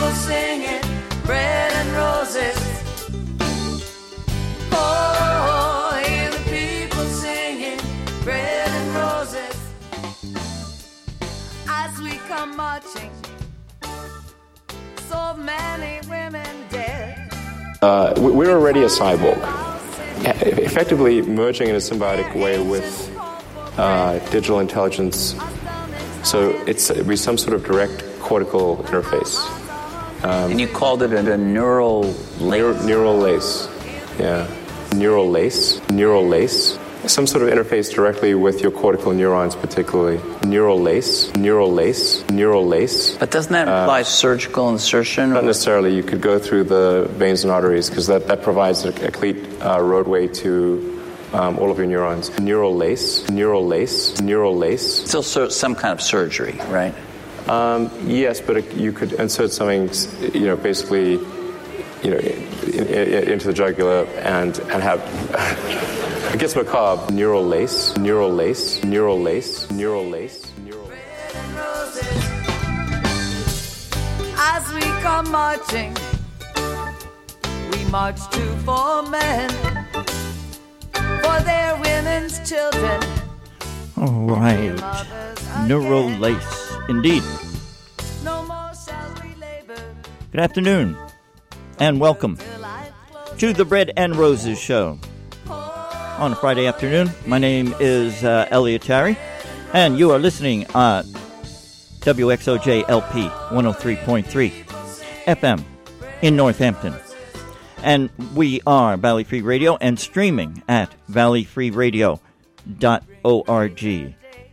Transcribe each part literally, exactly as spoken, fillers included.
people singing bread and roses. Oh, hear the people singing bread and roses. As we come marching, so many women dead. Uh, we're already a cyborg, effectively merging in a symbiotic way with uh, digital intelligence. So it's it'd be some sort of direct cortical interface. Um, and you called it a, a neural lace. Neural, neural lace, yeah. Neural lace, neural lace. Some sort of interface directly with your cortical neurons, particularly. Neural lace, neural lace, neural lace. But doesn't that imply uh, surgical insertion? Not necessarily. You could go through the veins and arteries because that, that provides a, a complete uh, roadway to um, all of your neurons. Neural lace, neural lace, neural lace. Still sur- some kind of surgery, right? Um, yes, but it, you could insert something, you know, basically, you know, in, in, into the jugular and and have. It gets macabre. Neural lace, neural lace, neural lace, neural lace, neural lace. As we come marching, we march to four men for their women's children. All right. Neural lace, indeed. No more shall we labor. Good afternoon, and welcome to the Bread and Roses Show. On a Friday afternoon, my name is uh, Elliot Terry, and you are listening at W X O J L P one oh three point three F M in Northampton. And we are Valley Free Radio and streaming at valley free radio dot org.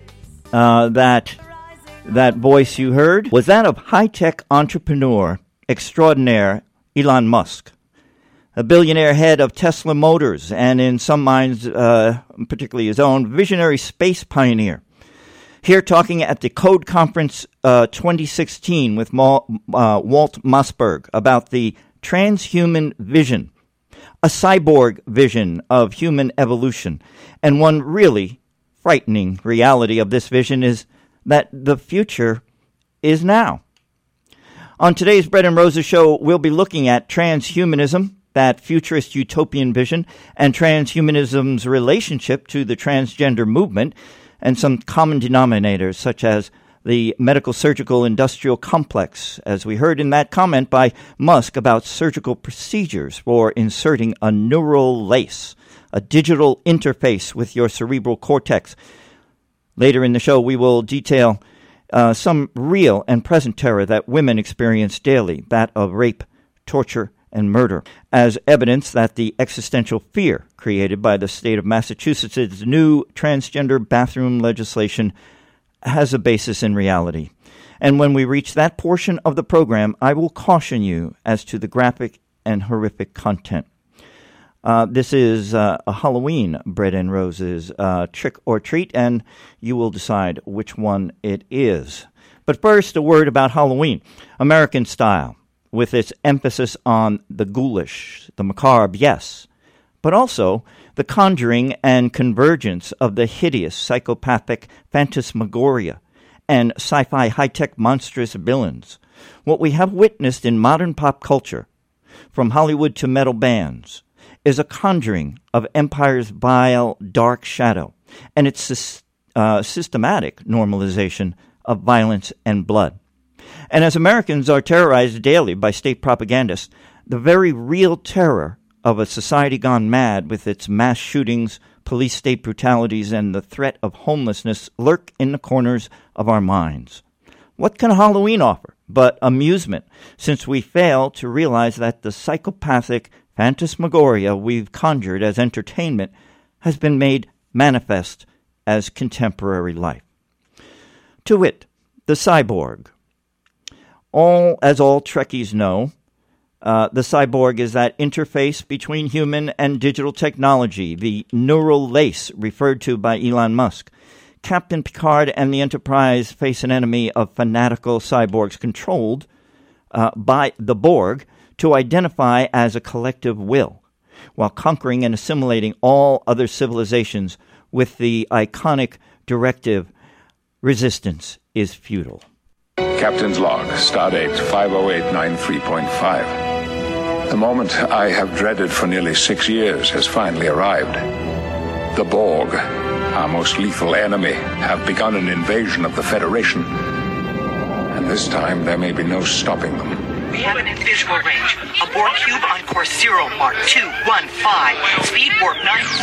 Uh, that, that voice you heard was that of high-tech entrepreneur extraordinaire Elon Musk, a billionaire head of Tesla Motors, and in some minds, uh, particularly his own, visionary space pioneer. Here talking at the Code Conference uh, twenty sixteen with Ma- uh, Walt Mossberg about the transhuman vision, a cyborg vision of human evolution. And one really frightening reality of this vision is that the future is now. On today's Bread and Roses show, we'll be looking at transhumanism, that futurist utopian vision, and transhumanism's relationship to the transgender movement, and some common denominators such as the medical surgical industrial complex, as we heard in that comment by Musk about surgical procedures for inserting a neural lace, a digital interface with your cerebral cortex. Later in the show, we will detail uh, some real and present terror that women experience daily, that of rape, torture, and murder, as evidence that the existential fear created by the state of Massachusetts' new transgender bathroom legislation has a basis in reality. And when we reach that portion of the program, I will caution you as to the graphic and horrific content. Uh, this is uh, a Halloween Bread and Roses uh, trick or treat, and you will decide which one it is. But first, a word about Halloween, American style, with its emphasis on the ghoulish, the macabre, yes, but also the conjuring and convergence of the hideous psychopathic phantasmagoria and sci-fi high-tech monstrous villains. What we have witnessed in modern pop culture, from Hollywood to metal bands, is a conjuring of empire's vile, dark shadow and its uh, systematic normalization of violence and blood. And as Americans are terrorized daily by state propagandists, the very real terror of a society gone mad with its mass shootings, police state brutalities, and the threat of homelessness lurk in the corners of our minds. What can Halloween offer but amusement, since we fail to realize that the psychopathic phantasmagoria we've conjured as entertainment has been made manifest as contemporary life? To wit, the cyborg. All, as all Trekkies know, uh, the cyborg is that interface between human and digital technology, the neural lace referred to by Elon Musk. Captain Picard and the Enterprise face an enemy of fanatical cyborgs controlled uh, by the Borg to identify as a collective will, while conquering and assimilating all other civilizations with the iconic directive, resistance is futile. Captain's log, Stardate five oh eight ninety-three point five. The moment I have dreaded for nearly six years has finally arrived. The Borg, our most lethal enemy, have begun an invasion of the Federation. And this time there may be no stopping them. We have an invisible range. A Borg cube on course zero, Mark two one five. Speed warp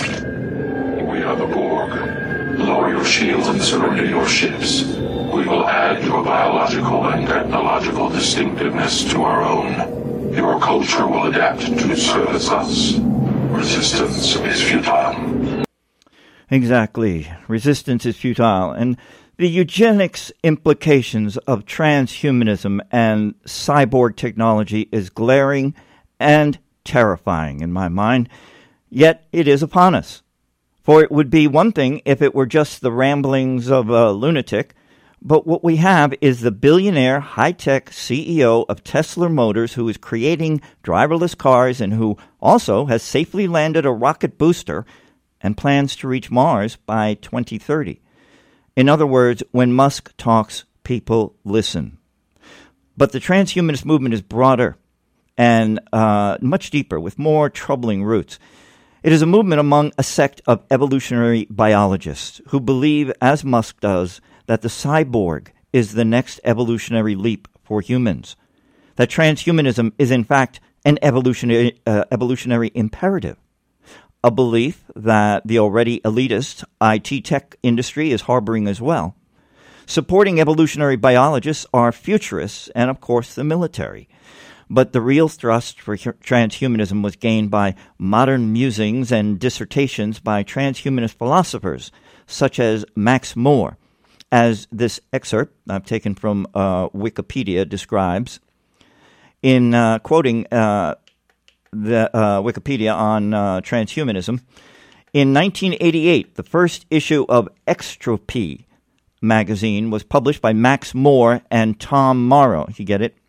nine. We are the Borg. Lower your shields and surrender your ships. We will add your biological and technological distinctiveness to our own. Your culture will adapt to service us. Resistance is futile. Exactly. Resistance is futile. And the eugenics implications of transhumanism and cyborg technology is glaring and terrifying in my mind, yet it is upon us. For it would be one thing if it were just the ramblings of a lunatic, but what we have is the billionaire high-tech C E O of Tesla Motors who is creating driverless cars and who also has safely landed a rocket booster and plans to reach Mars by twenty thirty. In other words, when Musk talks, people listen. But the transhumanist movement is broader and uh, much deeper, with more troubling roots. It is a movement among a sect of evolutionary biologists who believe, as Musk does, that the cyborg is the next evolutionary leap for humans, that transhumanism is in fact an evolutionary, uh, evolutionary imperative, a belief that the already elitist I T tech industry is harboring as well. Supporting evolutionary biologists are futurists and, of course, the military. But the real thrust for transhumanism was gained by modern musings and dissertations by transhumanist philosophers such as Max Moore, as this excerpt I've taken from uh, Wikipedia describes. In uh, quoting uh, the uh, Wikipedia on uh, transhumanism, in nineteen eighty-eight, the first issue of Extropy magazine was published by Max Moore and Tom Morrow. You get it?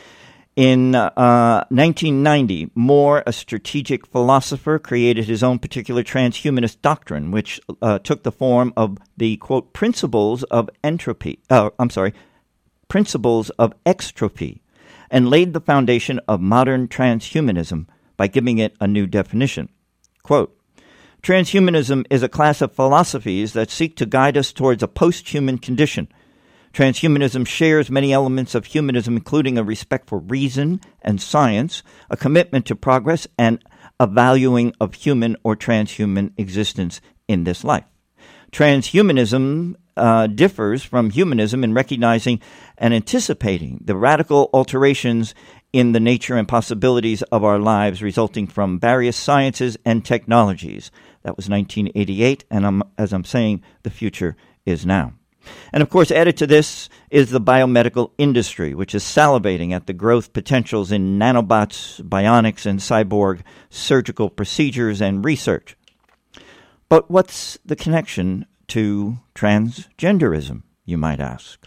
In uh, nineteen ninety, Moore, a strategic philosopher, created his own particular transhumanist doctrine, which uh, took the form of the, quote, principles of entropy, uh, I'm sorry, principles of extropy, and laid the foundation of modern transhumanism by giving it a new definition. Quote, transhumanism is a class of philosophies that seek to guide us towards a post-human condition. Transhumanism shares many elements of humanism, including a respect for reason and science, a commitment to progress, and a valuing of human or transhuman existence in this life. Transhumanism uh, differs from humanism in recognizing and anticipating the radical alterations in the nature and possibilities of our lives resulting from various sciences and technologies. That was nineteen eighty-eight, and I'm, as I'm saying, the future is now. And of course, added to this is the biomedical industry, which is salivating at the growth potentials in nanobots, bionics, and cyborg surgical procedures and research. But what's the connection to transgenderism, you might ask?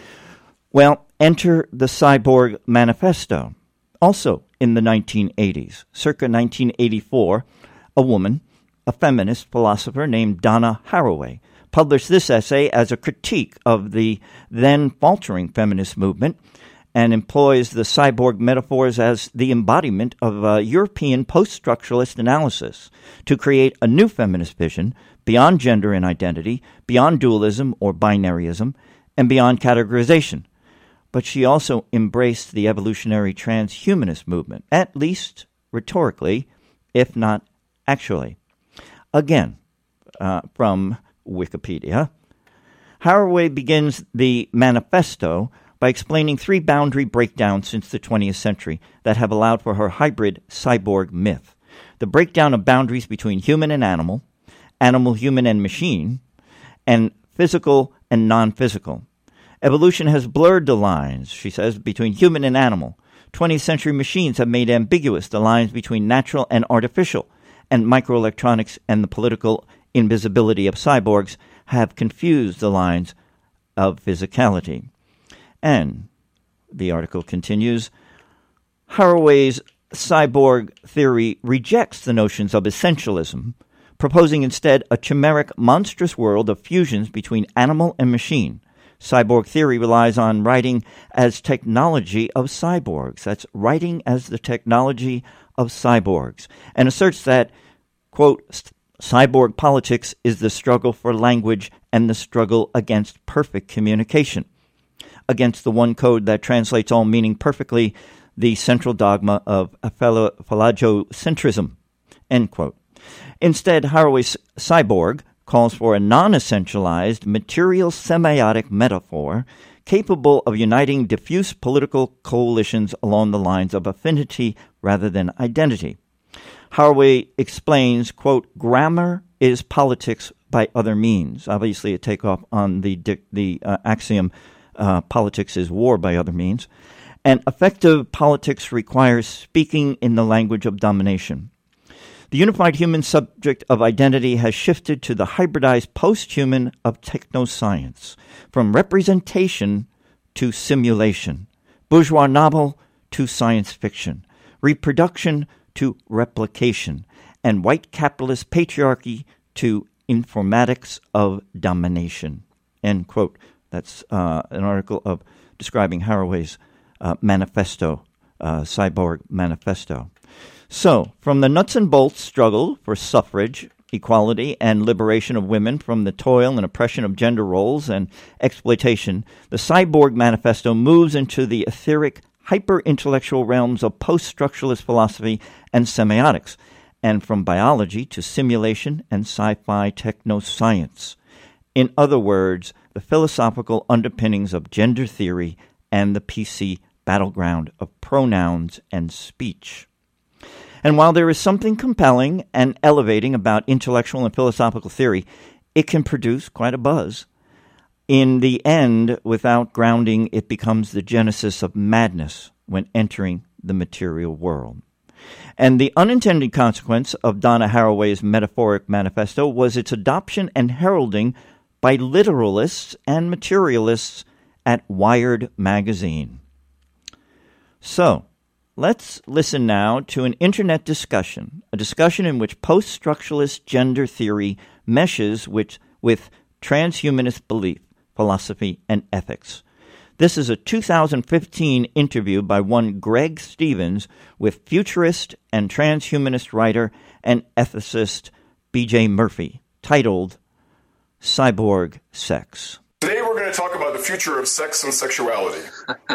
Well, enter the Cyborg Manifesto. Also in the nineteen eighties, circa nineteen eighty-four, a woman, a feminist philosopher named Donna Haraway, published this essay as a critique of the then faltering feminist movement and employs the cyborg metaphors as the embodiment of a European post-structuralist analysis to create a new feminist vision beyond gender and identity, beyond dualism or binaryism, and beyond categorization. But she also embraced the evolutionary transhumanist movement, at least rhetorically, if not actually. Again, uh, from Wikipedia, Haraway begins the manifesto by explaining three boundary breakdowns since the twentieth century that have allowed for her hybrid cyborg myth. The breakdown of boundaries between human and animal, animal, human, and machine, and physical and non-physical. Evolution has blurred the lines, she says, between human and animal. twentieth century machines have made ambiguous the lines between natural and artificial, and microelectronics and the political invisibility of cyborgs have confused the lines of physicality. And the article continues, Haraway's cyborg theory rejects the notions of essentialism, proposing instead a chimeric, monstrous world of fusions between animal and machine, Cyborg theory relies on writing as technology of cyborgs. That's writing as the technology of cyborgs, and asserts that, quote, cyborg politics is the struggle for language and the struggle against perfect communication, against the one code that translates all meaning perfectly, the central dogma of phallogocentrism, end quote. Instead, Haraway's cyborg calls for a non-essentialized, material semiotic metaphor capable of uniting diffuse political coalitions along the lines of affinity rather than identity. Haraway explains, quote, grammar is politics by other means. Obviously, a takeoff on the the uh, axiom, uh, politics is war by other means. And effective politics requires speaking in the language of domination. The unified human subject of identity has shifted to the hybridized post-human of technoscience, from representation to simulation, bourgeois novel to science fiction, reproduction to replication, and white capitalist patriarchy to informatics of domination, end quote. That's uh, an article of describing Haraway's uh, manifesto, uh, Cyborg Manifesto. So, from the nuts and bolts struggle for suffrage, equality, and liberation of women from the toil and oppression of gender roles and exploitation, the Cyborg Manifesto moves into the etheric, hyper-intellectual realms of post-structuralist philosophy and semiotics, and from biology to simulation and sci-fi technoscience. In other words, the philosophical underpinnings of gender theory and the P C battleground of pronouns and speech. And while there is something compelling and elevating about intellectual and philosophical theory, it can produce quite a buzz. In the end, without grounding, it becomes the genesis of madness when entering the material world. And the unintended consequence of Donna Haraway's metaphoric manifesto was its adoption and heralding by literalists and materialists at Wired magazine. So, let's listen now to an internet discussion, a discussion in which post-structuralist gender theory meshes with, with transhumanist belief, philosophy, and ethics. This is a two thousand fifteen interview by one Greg Stevens with futurist and transhumanist writer and ethicist B J Murphy, titled Cyborg Sex. Today we're going to talk about the future of sex and sexuality.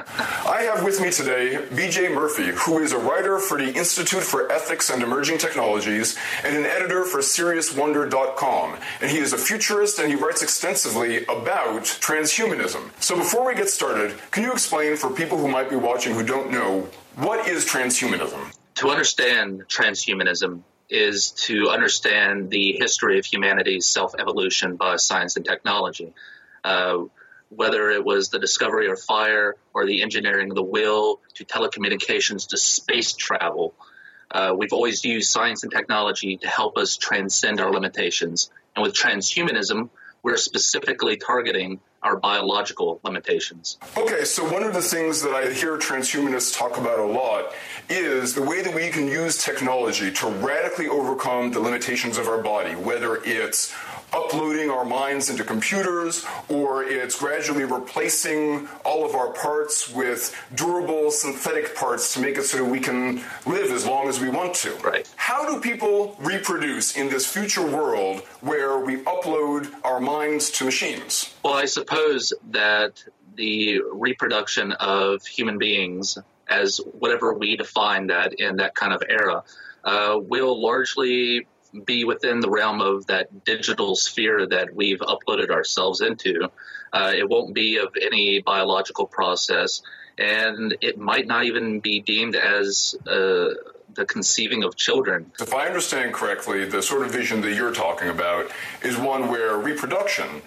I have with me today B J Murphy, who is a writer for the Institute for Ethics and Emerging Technologies and an editor for Serious Wonder dot com. And he is a futurist and he writes extensively about transhumanism. So before we get started, can you explain for people who might be watching who don't know, what is transhumanism? To understand transhumanism is to understand the history of humanity's self-evolution by science and technology. Uh, whether it was the discovery of fire or the engineering of the will to telecommunications to space travel, uh, we've always used science and technology to help us transcend our limitations. And with transhumanism, we're specifically targeting our biological limitations. Okay, so one of the things that I hear transhumanists talk about a lot is the way that we can use technology to radically overcome the limitations of our body, whether it's uploading our minds into computers, or it's gradually replacing all of our parts with durable synthetic parts to make it so that we can live as long as we want to. Right. How do people reproduce in this future world where we upload our minds to machines? Well, I suppose that the reproduction of human beings, as whatever we define that in that kind of era, uh, will largely be within the realm of that digital sphere that we've uploaded ourselves into. Uh, it won't be of any biological process, and it might not even be deemed as uh, the conceiving of children. If I understand correctly, the sort of vision that you're talking about is one where reproduction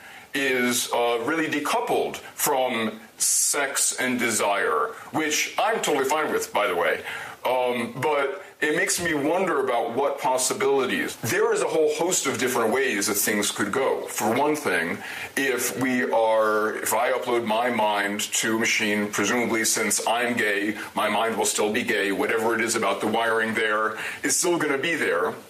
is uh, really decoupled from sex and desire, which I'm totally fine with, by the way. Um, but it makes me wonder about what possibilities. There is a whole host of different ways that things could go. For one thing, if we are, if I upload my mind to a machine, presumably since I'm gay, my mind will still be gay. Whatever it is about the wiring there is still going to be there.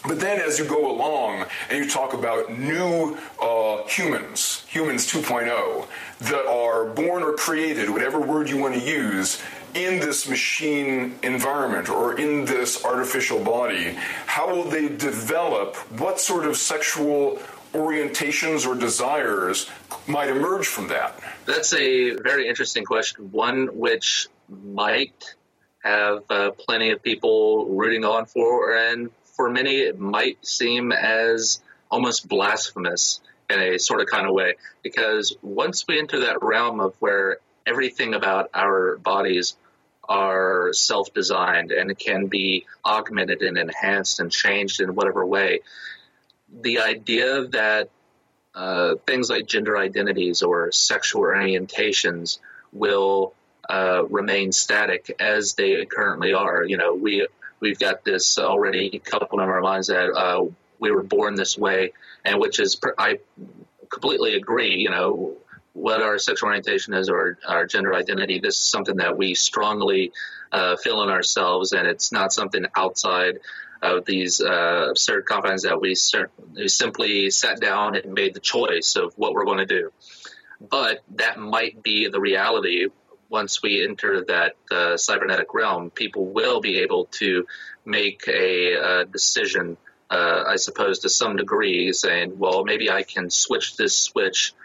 But then as you go along and you talk about new uh, humans, humans two point oh, that are born or created, whatever word you want to use, in this machine environment or in this artificial body, how will they develop? What sort of sexual orientations or desires might emerge from that? That's a very interesting question, one which might have uh, plenty of people rooting on for, and for many it might seem as almost blasphemous in a sort of kind of way, because once we enter that realm of where everything about our bodies are self-designed and it can be augmented and enhanced and changed in whatever way, the idea that uh, things like gender identities or sexual orientations will uh, remain static as they currently are. You know, we, we've got this already coupled in our minds that uh, we were born this way, and which is, I completely agree, you know, what our sexual orientation is or our gender identity. This is something that we strongly uh, feel in ourselves, and it's not something outside of these uh, absurd confines that we, cert- we simply sat down and made the choice of what we're going to do. But that might be the reality. Once we enter that uh, cybernetic realm, people will be able to make a uh, decision, uh, I suppose, to some degree, saying, well, maybe I can switch this switch,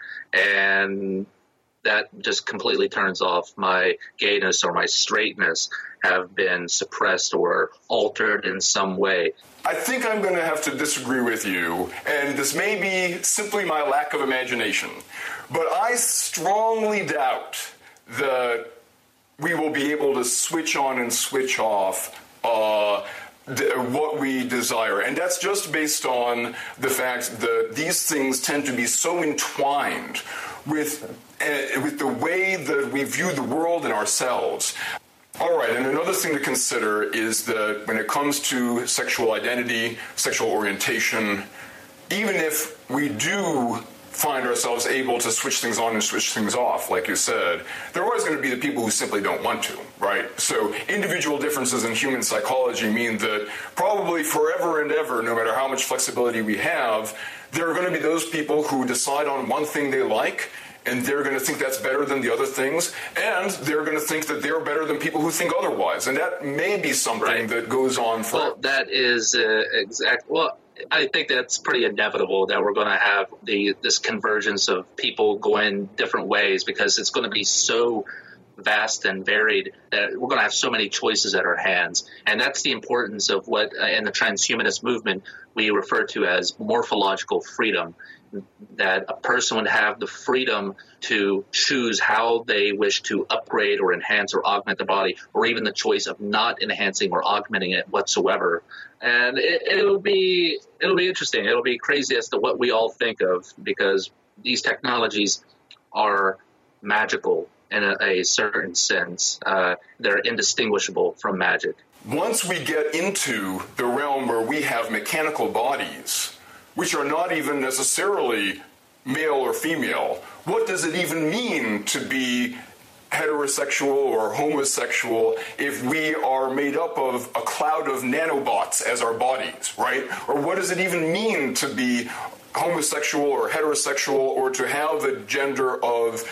and that just completely turns off my gayness or my straightness have been suppressed or altered in some way. I think I'm going to have to disagree with you, and this may be simply my lack of imagination, but I strongly doubt that we will be able to switch on and switch off uh, th- what we desire. And that's just based on the fact that these things tend to be so entwined with, uh, with the way that we view the world and ourselves. All right, and another thing to consider is that when it comes to sexual identity, sexual orientation, even if we do find ourselves able to switch things on and switch things off, like you said, there are always going to be the people who simply don't want to, right? So individual differences in human psychology mean that probably forever and ever, no matter how much flexibility we have, there are going to be those people who decide on one thing they like, and they're going to think that's better than the other things, and they're going to think that they're better than people who think otherwise. And that may be something right. that goes on for... Well, that is uh, exact... Well, I think that's pretty inevitable that we're going to have the this convergence of people going different ways, because it's going to be so vast and varied that we're going to have so many choices at our hands. And that's the importance of what uh, in the transhumanist movement we refer to as morphological freedom, that a person would have the freedom to choose how they wish to upgrade or enhance or augment the body, or even the choice of not enhancing or augmenting it whatsoever. And it, it'll be it'll be interesting. It'll be crazy as to what we all think of, because these technologies are magical in a, a certain sense. Uh, they're indistinguishable from magic. Once we get into the realm where we have mechanical bodies, which are not even necessarily male or female, what does it even mean to be heterosexual or homosexual if we are made up of a cloud of nanobots as our bodies, right? Or what does it even mean to be homosexual or heterosexual, or to have the gender of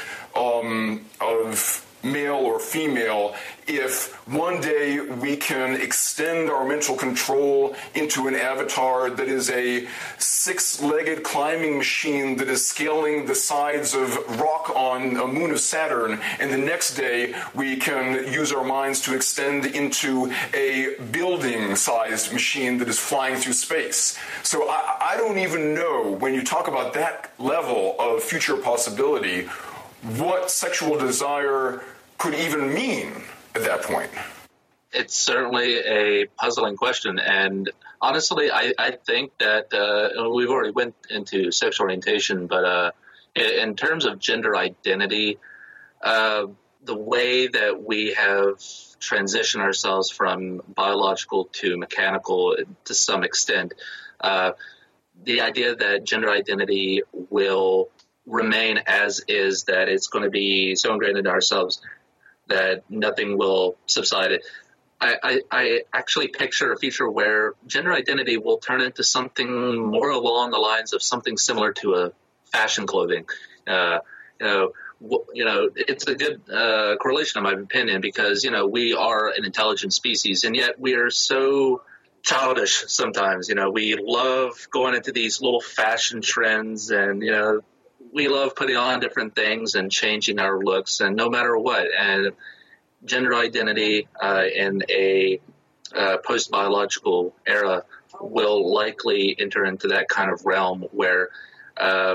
um, of male or female, if one day we can extend our mental control into an avatar that is a six-legged climbing machine that is scaling the sides of rock on a moon of Saturn, and the next day we can use our minds to extend into a building-sized machine that is flying through space. So I, I don't even know, when you talk about that level of future possibility, what sexual desire could even mean at that point. It's certainly a puzzling question, and honestly, I, I think that uh, we've already went into sexual orientation, but uh, in terms of gender identity, uh, the way that we have transitioned ourselves from biological to mechanical to some extent, uh, the idea that gender identity will remain as is, that it's going to be so ingrained into ourselves that nothing will subside it. I, I, I actually picture a future where gender identity will turn into something more along the lines of something similar to a fashion clothing. Uh, you know, w- you know, it's a good uh, correlation, in my opinion, because you know we are an intelligent species, and yet we are so childish sometimes. You know, we love going into these little fashion trends, and you know, we love putting on different things and changing our looks, and no matter what, and gender identity uh, in a uh, post-biological era will likely enter into that kind of realm where uh,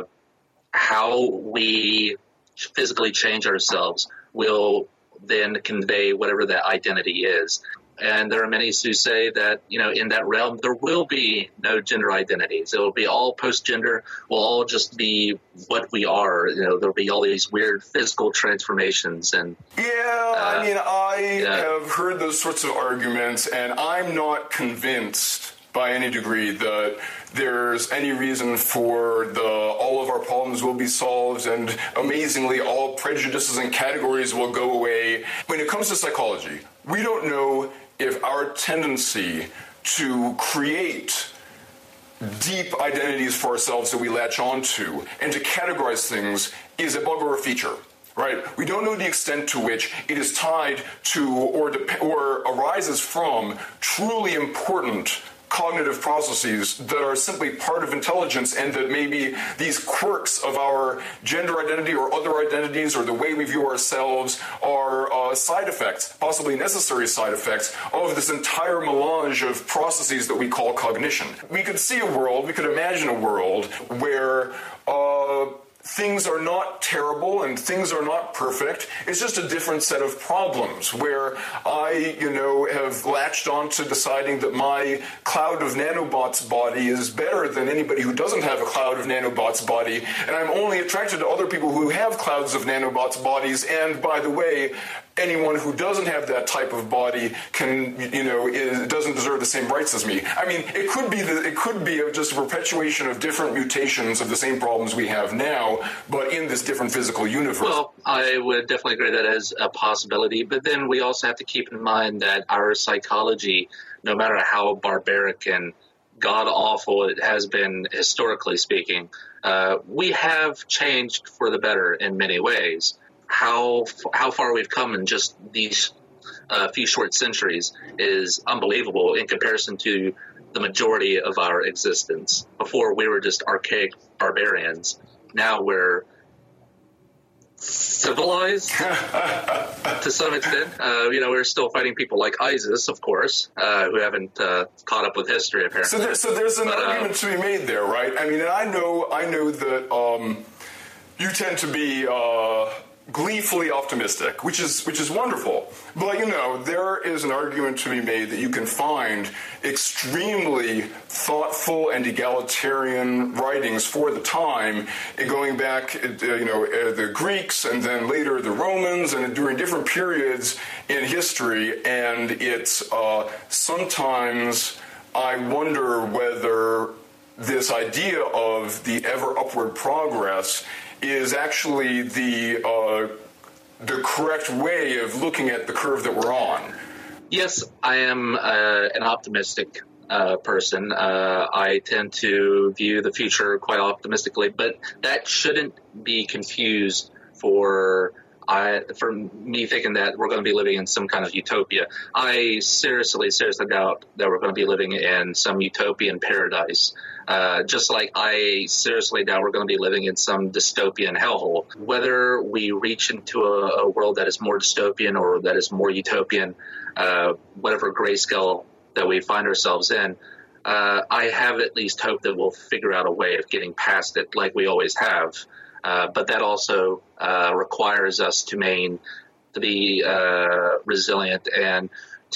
how we physically change ourselves will then convey whatever that identity is. And there are many who say that, you know, in that realm, there will be no gender identities. It will be all post-gender. We'll all just be what we are. You know, there'll be all these weird physical transformations. And yeah, uh, I mean, I yeah. have heard those sorts of arguments, and I'm not convinced by any degree that there's any reason for the all of our problems will be solved and amazingly all prejudices and categories will go away. When it comes to psychology, we don't know if our tendency to create deep identities for ourselves that we latch onto and to categorize things is a bug or a feature. Right? We don't know the extent to which it is tied to or, dep- or arises from truly important cognitive processes that are simply part of intelligence, and that maybe these quirks of our gender identity or other identities or the way we view ourselves are uh, side effects, possibly necessary side effects, of this entire melange of processes that we call cognition. We could see a world, we could imagine a world where uh, things are not terrible and things are not perfect. It's just a different set of problems where I, you know, have latched on to deciding that my cloud of nanobots body is better than anybody who doesn't have a cloud of nanobots body, and I'm only attracted to other people who have clouds of nanobots bodies, and by the way, anyone who doesn't have that type of body can, you know, is, doesn't deserve the same rights as me. I mean, it could be the, it could be just a perpetuation of different mutations of the same problems we have now, but in this different physical universe. Well, I would definitely agree that as a possibility, but then we also have to keep in mind that our psychology, no matter how barbaric and god-awful it has been historically speaking, uh, we have changed for the better in many ways. How how far we've come in just these uh, few short centuries is unbelievable in comparison to the majority of our existence. Before, we were just archaic barbarians. Now we're civilized to some extent. Uh, you know, we're still fighting people like ISIS, of course, uh, who haven't uh, caught up with history, apparently. So, there, so there's an but, argument uh, to be made there, right? I mean, and I know, I know that um, you tend to be uh, gleefully optimistic, which is which is wonderful. But, you know, there is an argument to be made that you can find extremely thoughtful and egalitarian writings for the time, going back, you know, the Greeks and then later the Romans, and during different periods in history. And it's uh, sometimes I wonder whether this idea of the ever upward progress is actually the uh, the correct way of looking at the curve that we're on. Yes, I am uh, an optimistic uh, person. Uh, I tend to view the future quite optimistically, but that shouldn't be confused for I for me thinking that we're going to be living in some kind of utopia. I seriously, seriously doubt that we're going to be living in some utopian paradise. Uh, just like I seriously doubt we're going to be living in some dystopian hellhole. Whether we reach into a, a world that is more dystopian or that is more utopian, uh, whatever grayscale that we find ourselves in, uh, I have at least hope that we'll figure out a way of getting past it like we always have. Uh, but that also uh, requires us to main, to be uh, resilient and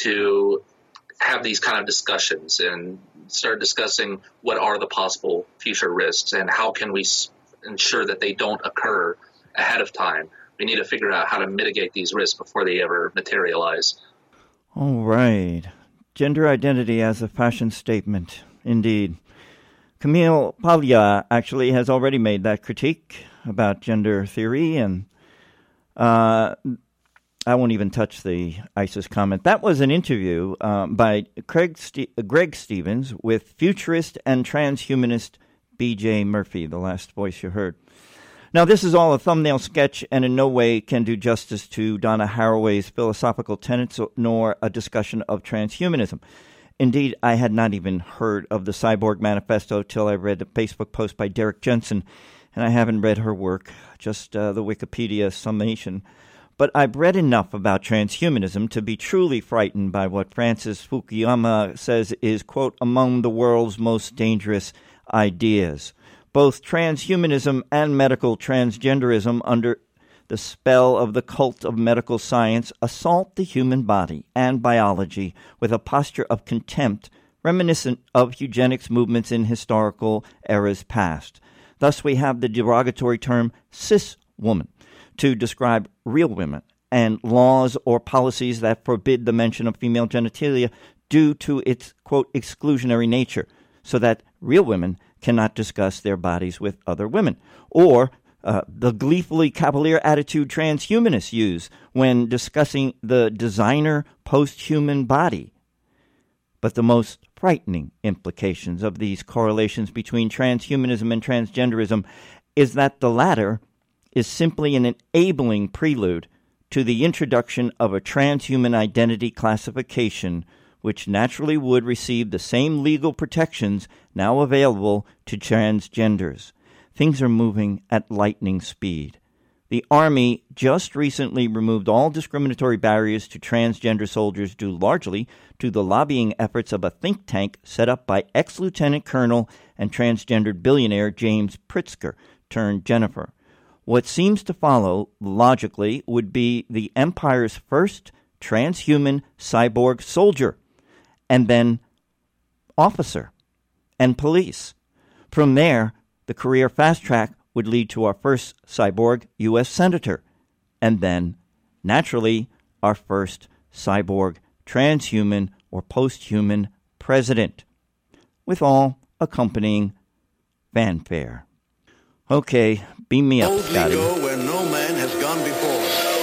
to have these kind of discussions and start discussing what are the possible future risks and how can we s- ensure that they don't occur ahead of time. We need to figure out how to mitigate these risks before they ever materialize. All right. Gender identity as a fashion statement, indeed. Camille Paglia actually has already made that critique about gender theory, and uh, I won't even touch the ISIS comment. That was an interview um, by Craig Ste- Greg Stevens with futurist and transhumanist B J Murphy, the last voice you heard. Now, this is all a thumbnail sketch and in no way can do justice to Donna Haraway's philosophical tenets nor a discussion of transhumanism. Indeed, I had not even heard of the Cyborg Manifesto till I read a Facebook post by Derek Jensen, and I haven't read her work, just uh, the Wikipedia summation. But I've read enough about transhumanism to be truly frightened by what Francis Fukuyama says is, quote, among the world's most dangerous ideas. Both transhumanism and medical transgenderism, under the spell of the cult of medical science, assault the human body and biology with a posture of contempt reminiscent of eugenics movements in historical eras past. Thus, we have the derogatory term cis woman to describe real women, and laws or policies that forbid the mention of female genitalia due to its, quote, exclusionary nature, so that real women cannot discuss their bodies with other women, or uh, the gleefully cavalier attitude transhumanists use when discussing the designer post-human body. But the most frightening implications of these correlations between transhumanism and transgenderism is that the latter is simply an enabling prelude to the introduction of a transhuman identity classification, which naturally would receive the same legal protections now available to transgenders. Things are moving at lightning speed. The Army just recently removed all discriminatory barriers to transgender soldiers due largely to the lobbying efforts of a think tank set up by ex-lieutenant colonel and transgendered billionaire James Pritzker, turned Jennifer. What seems to follow, logically, would be the Empire's first transhuman cyborg soldier, and then officer and police. From there, the career fast track would lead to our first cyborg U S senator, and then, naturally, our first cyborg transhuman or post-human president, with all accompanying fanfare. Okay, beam me up, Boldly Scotty. go where no man has gone before.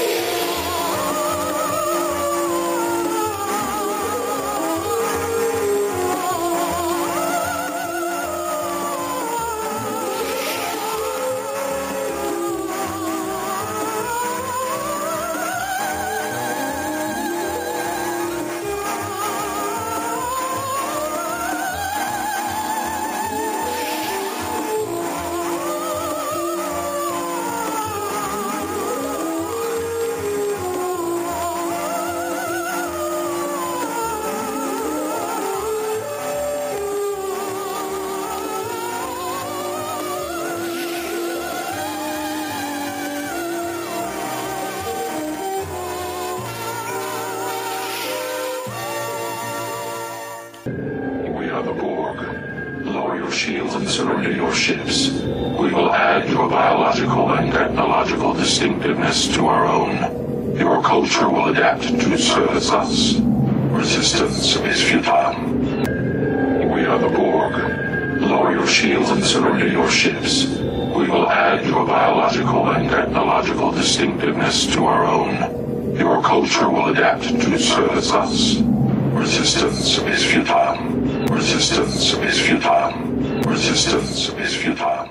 We are the Borg. Lower your shields and surrender your ships. We will add your biological and technological distinctiveness to our own. Your culture will adapt to service us. Resistance is futile. We are the Borg. Lower your shields and surrender your ships. We will add your biological and technological distinctiveness to our own. Your culture will adapt to service us. Resistance is futile. Resistance is futile. Resistance is futile.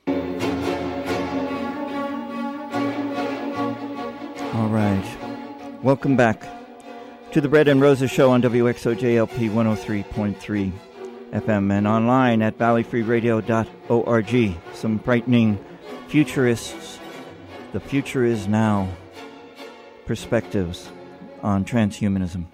All right. Welcome back to the Bread and Roses Show on W X O J L P one oh three point three F M and online at valley free radio dot org. Some frightening futurists, the future is now, perspectives on transhumanism.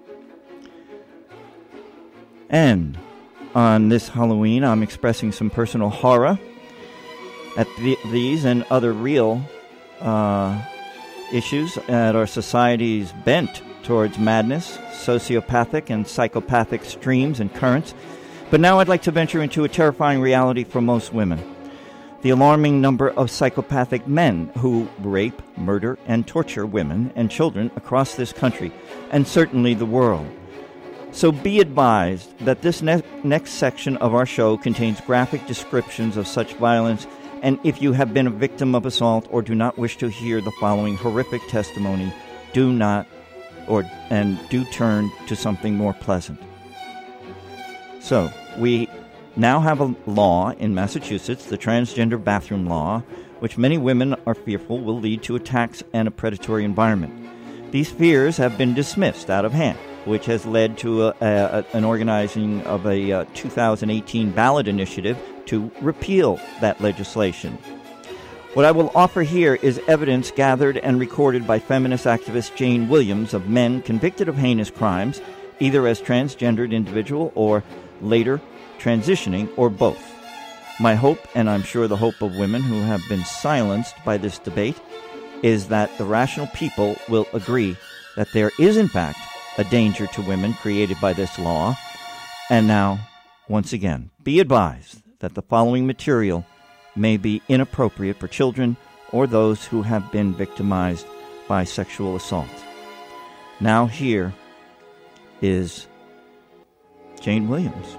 And on this Halloween, I'm expressing some personal horror at the, these and other real uh, issues at our society's bent towards madness, sociopathic and psychopathic streams and currents. But now I'd like to venture into a terrifying reality for most women. The alarming number of psychopathic men who rape, murder, and torture women and children across this country, and certainly the world. So be advised that this ne- next section of our show contains graphic descriptions of such violence, and if you have been a victim of assault or do not wish to hear the following horrific testimony, do not or and do turn to something more pleasant. So, we now have a law in Massachusetts, the transgender bathroom law, which many women are fearful will lead to attacks and a predatory environment. These fears have been dismissed out of hand, which has led to a, a, an organizing of a uh, two thousand eighteen ballot initiative to repeal that legislation. What I will offer here is evidence gathered and recorded by feminist activist Jane Williams of men convicted of heinous crimes, either as transgendered individual or later transitioning, or both. My hope, and I'm sure the hope of women who have been silenced by this debate, is that the rational people will agree that there is, in fact, a danger to women created by this law. And now, once again, be advised that the following material may be inappropriate for children or those who have been victimized by sexual assault. Now here is Jane Williams.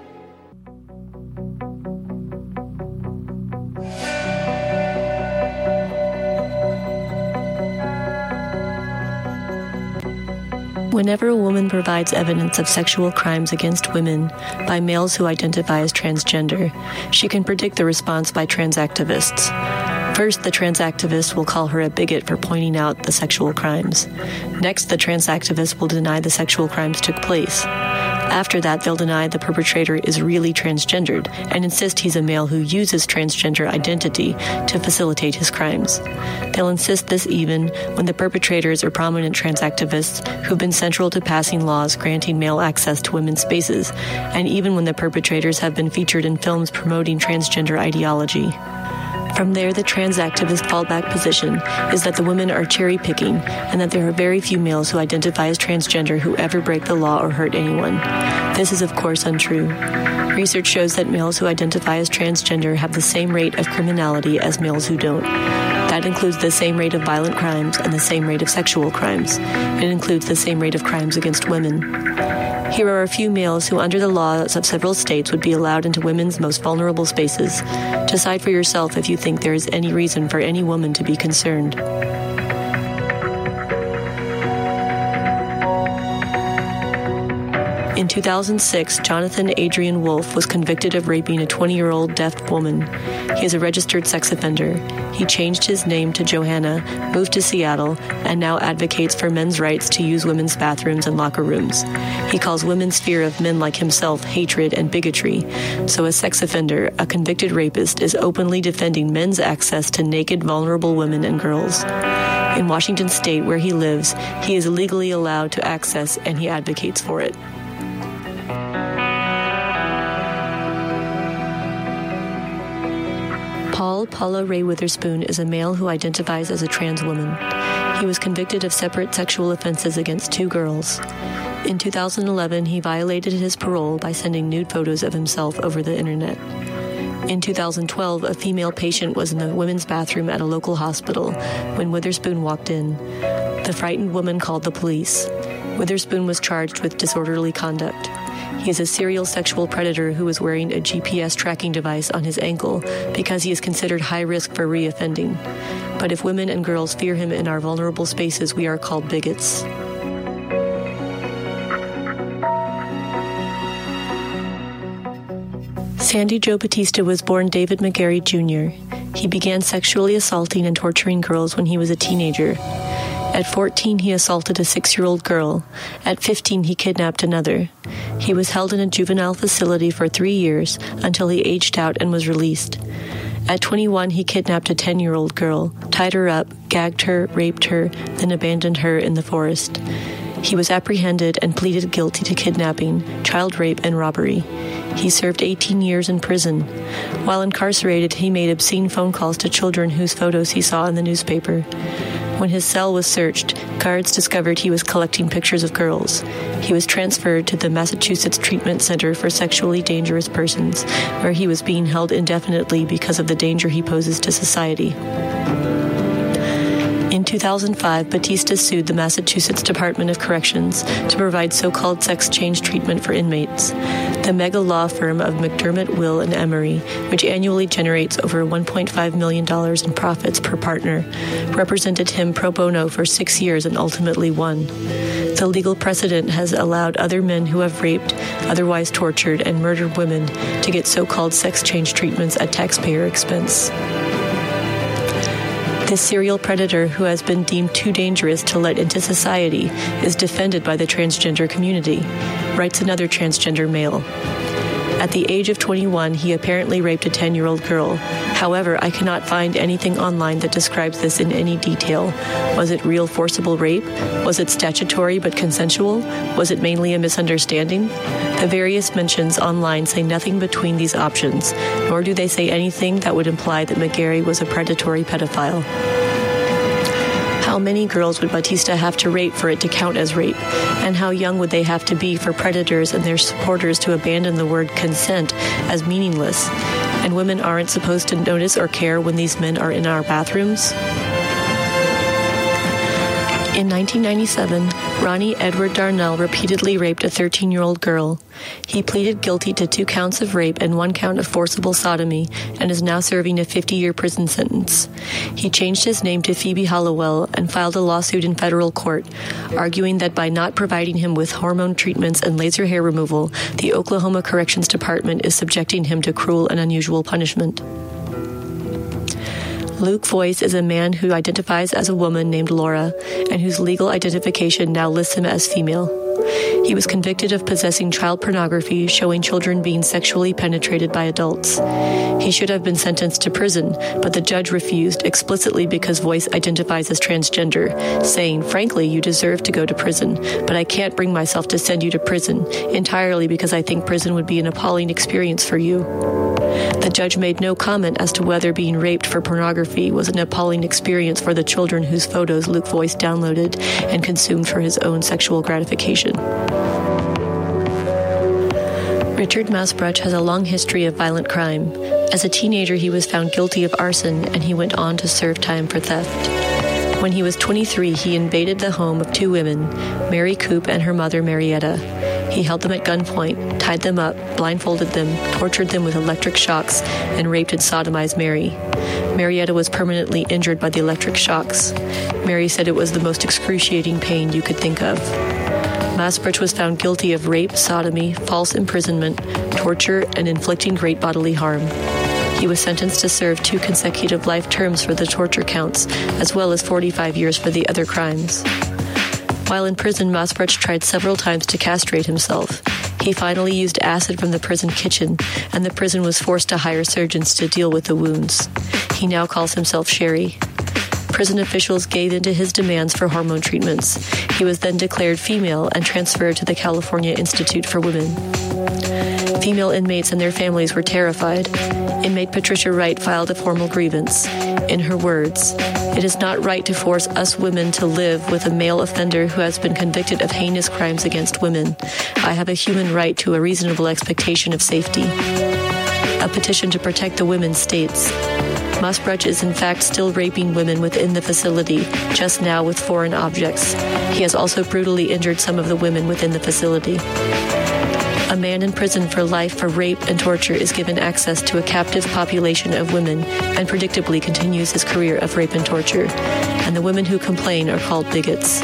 Whenever a woman provides evidence of sexual crimes against women by males who identify as transgender, she can predict the response by trans activists. First, the trans activist will call her a bigot for pointing out the sexual crimes. Next, the trans activist will deny the sexual crimes took place. After that, they'll deny the perpetrator is really transgendered and insist he's a male who uses transgender identity to facilitate his crimes. They'll insist this even when the perpetrators are prominent trans activists who've been central to passing laws granting male access to women's spaces, and even when the perpetrators have been featured in films promoting transgender ideology. From there, the trans activist fallback position is that the women are cherry-picking and that there are very few males who identify as transgender who ever break the law or hurt anyone. This is, of course, untrue. Research shows that males who identify as transgender have the same rate of criminality as males who don't. That includes the same rate of violent crimes and the same rate of sexual crimes. It includes the same rate of crimes against women. Here are a few males who, under the laws of several states, would be allowed into women's most vulnerable spaces. Decide for yourself if you think there is any reason for any woman to be concerned. In two thousand six, Jonathan Adrian Wolf was convicted of raping a twenty-year-old deaf woman. He is a registered sex offender. He changed his name to Johanna, moved to Seattle, and now advocates for men's rights to use women's bathrooms and locker rooms. He calls women's fear of men like himself hatred and bigotry. So a sex offender, a convicted rapist, is openly defending men's access to naked, vulnerable women and girls. In Washington State, where he lives, he is legally allowed to access, and he advocates for it. Paul Paula Ray Witherspoon is a male who identifies as a trans woman. He was convicted of separate sexual offenses against two girls. In two thousand eleven, he violated his parole by sending nude photos of himself over the internet. In two thousand twelve, a female patient was in the women's bathroom at a local hospital when Witherspoon walked in. The frightened woman called the police. Witherspoon was charged with disorderly conduct. He is a serial sexual predator who is wearing a G P S tracking device on his ankle because he is considered high risk for reoffending. But if women and girls fear him in our vulnerable spaces, we are called bigots. Sandy Jo Batista was born David McGarry Junior He began sexually assaulting and torturing girls when he was a teenager. At fourteen, he assaulted a six-year-old girl. At fifteen, he kidnapped another. He was held in a juvenile facility for three years until he aged out and was released. At twenty-one, he kidnapped a ten-year-old girl, tied her up, gagged her, raped her, then abandoned her in the forest. He was apprehended and pleaded guilty to kidnapping, child rape, and robbery. He served eighteen years in prison. While incarcerated, he made obscene phone calls to children whose photos he saw in the newspaper. When his cell was searched, guards discovered he was collecting pictures of girls. He was transferred to the Massachusetts Treatment Center for Sexually Dangerous Persons, where he was being held indefinitely because of the danger he poses to society. In two thousand five, Batista sued the Massachusetts Department of Corrections to provide so-called sex change treatment for inmates. The mega law firm of McDermott, Will, and Emery, which annually generates over one point five million dollars in profits per partner, represented him pro bono for six years and ultimately won. The legal precedent has allowed other men who have raped, otherwise tortured, and murdered women to get so-called sex change treatments at taxpayer expense. This serial predator, who has been deemed too dangerous to let into society, is defended by the transgender community, writes another transgender male. At the age of twenty-one, he apparently raped a ten-year-old girl. However, I cannot find anything online that describes this in any detail. Was it real forcible rape? Was it statutory but consensual? Was it mainly a misunderstanding? The various mentions online say nothing between these options, nor do they say anything that would imply that McGarry was a predatory pedophile. How many girls would Batista have to rape for it to count as rape? And how young would they have to be for predators and their supporters to abandon the word consent as meaningless? And women aren't supposed to notice or care when these men are in our bathrooms? In nineteen ninety-seven, Ronnie Edward Darnell repeatedly raped a thirteen-year-old girl. He pleaded guilty to two counts of rape and one count of forcible sodomy and is now serving a fifty-year prison sentence. He changed his name to Phoebe Hollowell and filed a lawsuit in federal court, arguing that by not providing him with hormone treatments and laser hair removal, the Oklahoma Corrections Department is subjecting him to cruel and unusual punishment. Luke Voice is a man who identifies as a woman named Laura and whose legal identification now lists him as female. He was convicted of possessing child pornography showing children being sexually penetrated by adults. He should have been sentenced to prison, but the judge refused explicitly because Voice identifies as transgender, saying, "Frankly, you deserve to go to prison, but I can't bring myself to send you to prison, entirely because I think prison would be an appalling experience for you." The judge made no comment as to whether being raped for pornography was an appalling experience for the children whose photos Luke Voice downloaded and consumed for his own sexual gratification. Richard Masbruch has a long history of violent crime. As a teenager, he was found guilty of arson, and he went on to serve time for theft. When he was twenty-three, he invaded the home of two women, Mary Coop and her mother, Marietta. He held them at gunpoint, tied them up, blindfolded them, tortured them with electric shocks, and raped and sodomized Mary. Marietta was permanently injured by the electric shocks. Mary said it was the most excruciating pain you could think of. Masbruch was found guilty of rape, sodomy, false imprisonment, torture, and inflicting great bodily harm. He was sentenced to serve two consecutive life terms for the torture counts, as well as forty-five years for the other crimes. While in prison, Masbruch tried several times to castrate himself. He finally used acid from the prison kitchen, and the prison was forced to hire surgeons to deal with the wounds. He now calls himself Sherry. Prison officials gave in to his demands for hormone treatments. He was then declared female and transferred to the California Institute for Women. Female inmates and their families were terrified. Inmate Patricia Wright filed a formal grievance. In her words, "It is not right to force us women to live with a male offender who has been convicted of heinous crimes against women. I have a human right to a reasonable expectation of safety." A petition to protect the women states, Masbruch is in fact still raping women within the facility, just now with foreign objects. He has also brutally injured some of the women within the facility. A man in prison for life for rape and torture is given access to a captive population of women and predictably continues his career of rape and torture. And the women who complain are called bigots.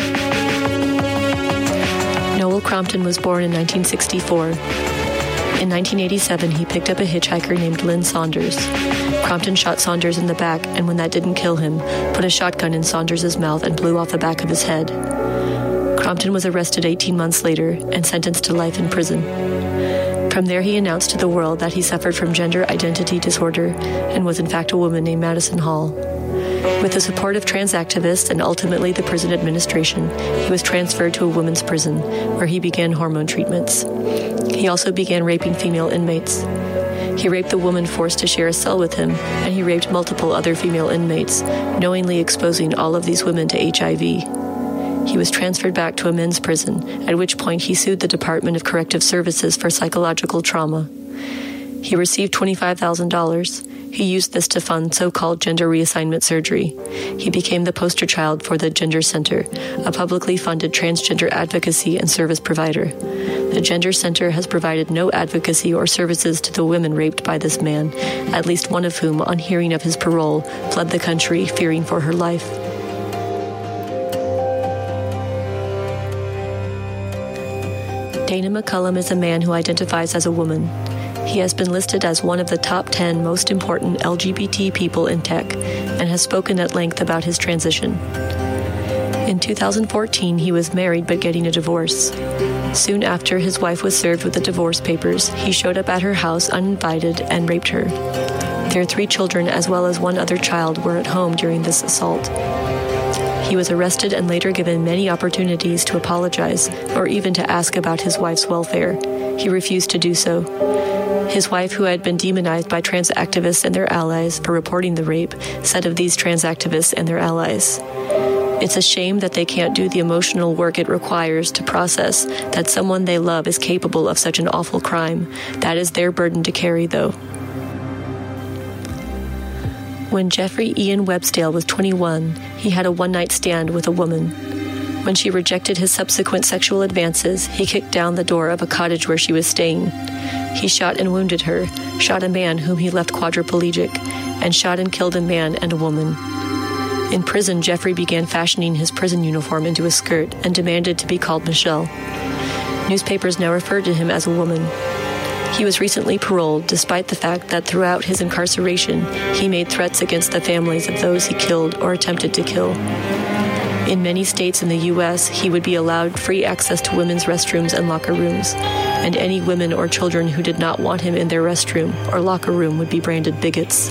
Noel Crompton was born in nineteen sixty-four. In nineteen eighty-seven, he picked up a hitchhiker named Lynn Saunders. Crompton shot Saunders in the back, and when that didn't kill him, put a shotgun in Saunders' mouth and blew off the back of his head. Crompton was arrested eighteen months later and sentenced to life in prison. From there, he announced to the world that he suffered from gender identity disorder and was in fact a woman named Madison Hall. With the support of trans activists and ultimately the prison administration, he was transferred to a women's prison, where he began hormone treatments. He also began raping female inmates. He raped the woman forced to share a cell with him, and he raped multiple other female inmates, knowingly exposing all of these women to H I V. He was transferred back to a men's prison, at which point he sued the Department of Corrective Services for psychological trauma. He received twenty-five thousand dollars. He used this to fund so-called gender reassignment surgery. He became the poster child for the Gender Center, a publicly funded transgender advocacy and service provider. The Gender Center has provided no advocacy or services to the women raped by this man, at least one of whom, on hearing of his parole, fled the country fearing for her life. Dana McCullum is a man who identifies as a woman. He has been listed as one of the top ten most important L G B T people in tech and has spoken at length about his transition. In two thousand fourteen, he was married but getting a divorce. Soon after his wife was served with the divorce papers, he showed up at her house uninvited and raped her. Their three children, as well as one other child, were at home during this assault. He was arrested and later given many opportunities to apologize or even to ask about his wife's welfare. He refused to do so. His wife, who had been demonized by trans activists and their allies for reporting the rape, said of these trans activists and their allies, "It's a shame that they can't do the emotional work it requires to process that someone they love is capable of such an awful crime. That is their burden to carry, though." When Jeffrey Ian Webstale was twenty-one, he had a one-night stand with a woman. When she rejected his subsequent sexual advances, he kicked down the door of a cottage where she was staying. He shot and wounded her, shot a man whom he left quadriplegic, and shot and killed a man and a woman. In prison, Jeffrey began fashioning his prison uniform into a skirt and demanded to be called Michelle. Newspapers now referred to him as a woman. He was recently paroled, despite the fact that throughout his incarceration, he made threats against the families of those he killed or attempted to kill. In many states in the U S, he would be allowed free access to women's restrooms and locker rooms, and any women or children who did not want him in their restroom or locker room would be branded bigots.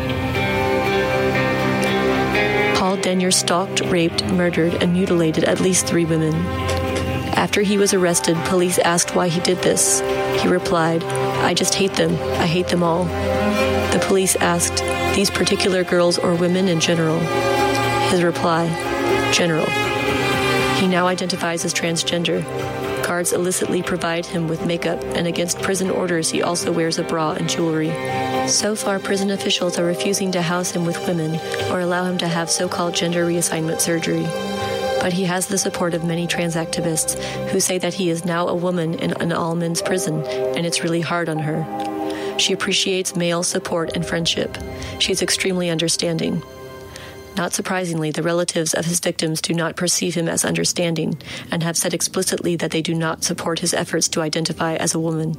Paul Denyer stalked, raped, murdered, and mutilated at least three women. After he was arrested, police asked why he did this. He replied, "I just hate them. I hate them all." The police asked, "These particular girls or women in general?" His reply, "General." He now identifies as transgender. Guards illicitly provide him with makeup, and against prison orders, he also wears a bra and jewelry. So far, prison officials are refusing to house him with women or allow him to have so-called gender reassignment surgery. But he has the support of many trans activists who say that he is now a woman in an all-men's prison, and it's really hard on her. She appreciates male support and friendship. She's extremely understanding. Not surprisingly, the relatives of his victims do not perceive him as understanding and have said explicitly that they do not support his efforts to identify as a woman.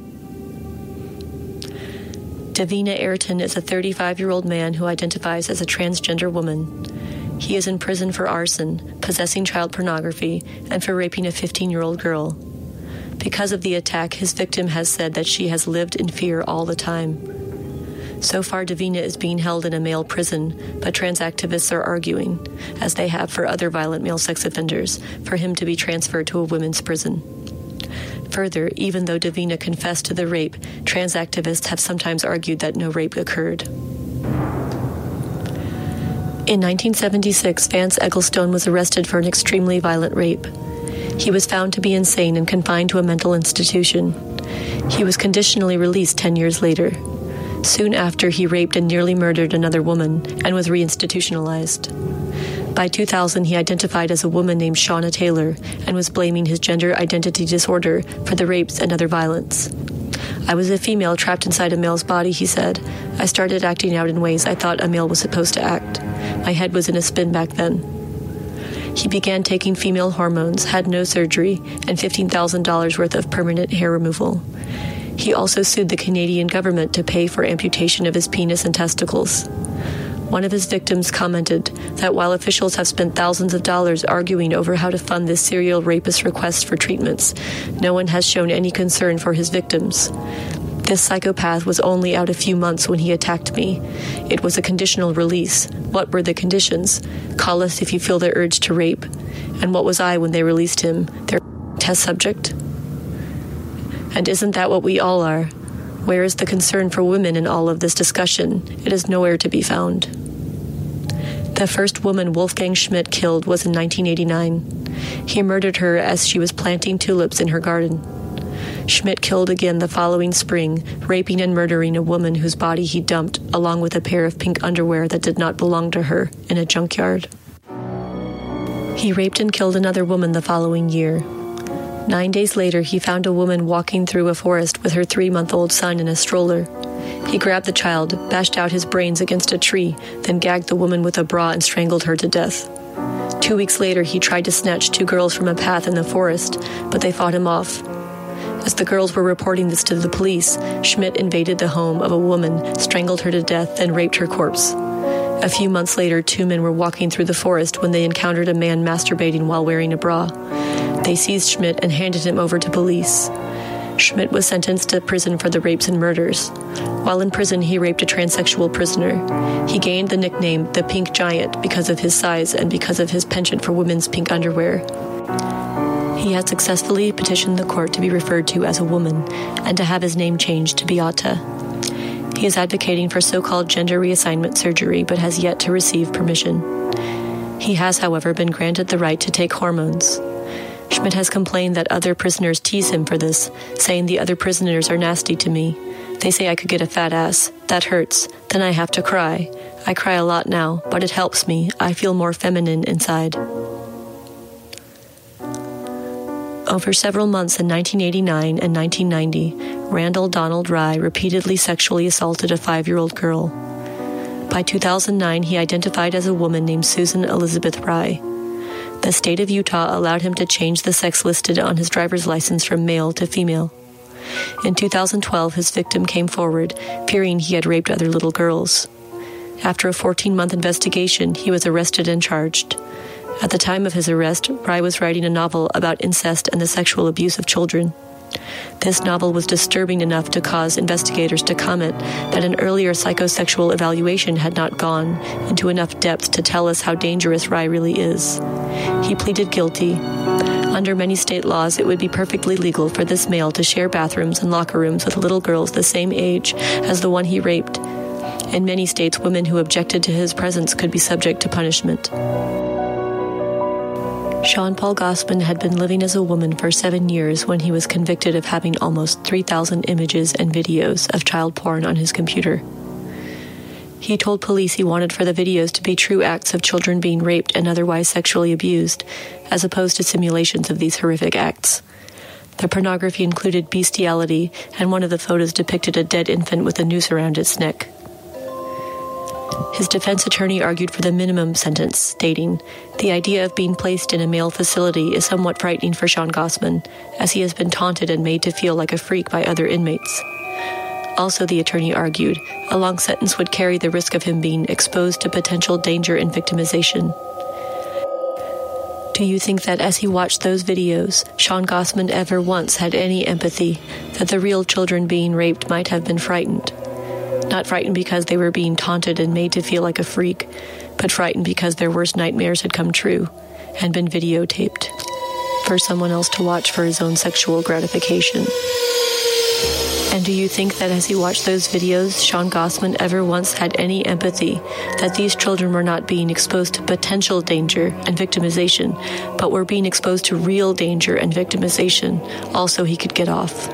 Davina Ayrton is a thirty-five-year-old man who identifies as a transgender woman. He is in prison for arson, possessing child pornography, and for raping a fifteen-year-old girl. Because of the attack, his victim has said that she has lived in fear all the time. So far, Davina is being held in a male prison, but trans activists are arguing, as they have for other violent male sex offenders, for him to be transferred to a women's prison. Further, even though Davina confessed to the rape, trans activists have sometimes argued that no rape occurred. In nineteen seventy-six, Vance Egglestone was arrested for an extremely violent rape. He was found to be insane and confined to a mental institution. He was conditionally released ten years later. Soon after, he raped and nearly murdered another woman and was reinstitutionalized. By two thousand, he identified as a woman named Shauna Taylor and was blaming his gender identity disorder for the rapes and other violence. "I was a female trapped inside a male's body," he said. "I started acting out in ways I thought a male was supposed to act. My head was in a spin back then." He began taking female hormones, had no surgery, and fifteen thousand dollars worth of permanent hair removal. He also sued the Canadian government to pay for amputation of his penis and testicles. One of his victims commented that while officials have spent thousands of dollars arguing over how to fund this serial rapist requests for treatments, no one has shown any concern for his victims. "This psychopath was only out a few months when he attacked me. It was a conditional release. What were the conditions? Call us if you feel the urge to rape. And what was I when they released him? Their test subject? And isn't that what we all are? Where is the concern for women in all of this discussion? It is nowhere to be found." The first woman Wolfgang Schmidt killed was in nineteen eighty-nine. He murdered her as she was planting tulips in her garden. Schmidt killed again the following spring, raping and murdering a woman whose body he dumped, along with a pair of pink underwear that did not belong to her, in a junkyard. He raped and killed another woman the following year. Nine days later, he found a woman walking through a forest with her three-month-old son in a stroller. He grabbed the child, bashed out his brains against a tree, then gagged the woman with a bra and strangled her to death. Two weeks later, he tried to snatch two girls from a path in the forest, but they fought him off. As the girls were reporting this to the police, Schmidt invaded the home of a woman, strangled her to death, then raped her corpse. A few months later, two men were walking through the forest when they encountered a man masturbating while wearing a bra. They seized Schmidt and handed him over to police. Schmidt was sentenced to prison for the rapes and murders. While in prison, he raped a transsexual prisoner. He gained the nickname the Pink Giant because of his size and because of his penchant for women's pink underwear. He had successfully petitioned the court to be referred to as a woman and to have his name changed to Beata. He is advocating for so-called gender reassignment surgery but has yet to receive permission. He has, however, been granted the right to take hormones. Schmidt has complained that other prisoners tease him for this, saying the other prisoners are nasty to me. They say I could get a fat ass. That hurts. Then I have to cry. I cry a lot now, but it helps me. I feel more feminine inside. Over several months in nineteen eighty-nine and nineteen ninety, Randall Donald Rye repeatedly sexually assaulted a five-year-old girl. By two thousand nine, he identified as a woman named Susan Elizabeth Rye. The state of Utah allowed him to change the sex listed on his driver's license from male to female. In two thousand twelve, his victim came forward, fearing he had raped other little girls. After a fourteen-month investigation, he was arrested and charged. At the time of his arrest, Rye was writing a novel about incest and the sexual abuse of children. This novel was disturbing enough to cause investigators to comment that an earlier psychosexual evaluation had not gone into enough depth to tell us how dangerous Rye really is. He pleaded guilty. Under many state laws, it would be perfectly legal for this male to share bathrooms and locker rooms with little girls the same age as the one he raped. In many states, women who objected to his presence could be subject to punishment. Sean Paul Gossman had been living as a woman for seven years when he was convicted of having almost three thousand images and videos of child porn on his computer. He told police he wanted for the videos to be true acts of children being raped and otherwise sexually abused, as opposed to simulations of these horrific acts. The pornography included bestiality, and one of the photos depicted a dead infant with a noose around its neck. His defense attorney argued for the minimum sentence, stating, "The idea of being placed in a male facility is somewhat frightening for Sean Gossman, as he has been taunted and made to feel like a freak by other inmates." Also, the attorney argued, a long sentence would carry the risk of him being exposed to potential danger and victimization. Do you think that as he watched those videos, Sean Gossman ever once had any empathy that the real children being raped might have been frightened? Not frightened because they were being taunted and made to feel like a freak, but frightened because their worst nightmares had come true and been videotaped for someone else to watch for his own sexual gratification. And do you think that as he watched those videos, Sean Gossman ever once had any empathy that these children were not being exposed to potential danger and victimization, but were being exposed to real danger and victimization, also he could get off?